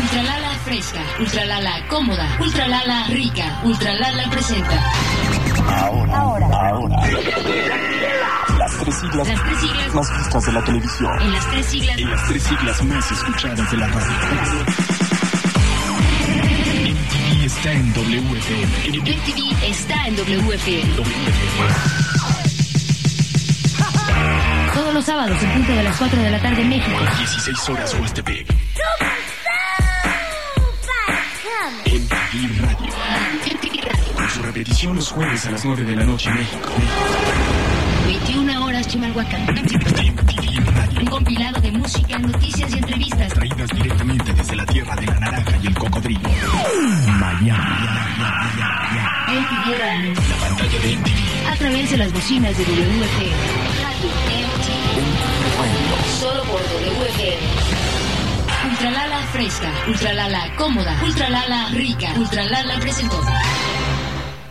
Ultralala fresca, Ultralala cómoda, Ultralala rica, Ultralala presenta. Ahora. Las tres siglas más vistas de la televisión. En las tres siglas más escuchadas de la radio. MTV está en WFM. MTV está en WFM. Todos los sábados en punto de las 4 de la tarde en México. 16 horas Huastepec. MTV Radio. Con su repetición los jueves a las 9 de la noche en México. 21 horas Chimalhuacán. MTV Radio. Un compilado de música, noticias y entrevistas Traídas directamente desde la tierra de la naranja y el cocodrilo. Miami. MTV Radio. La pantalla de MTV. A través de las bocinas de WFM. Radio MTV. Solo por WFM. Ultralala fresca, Ultralala cómoda, Ultralala rica, Ultralala presentó.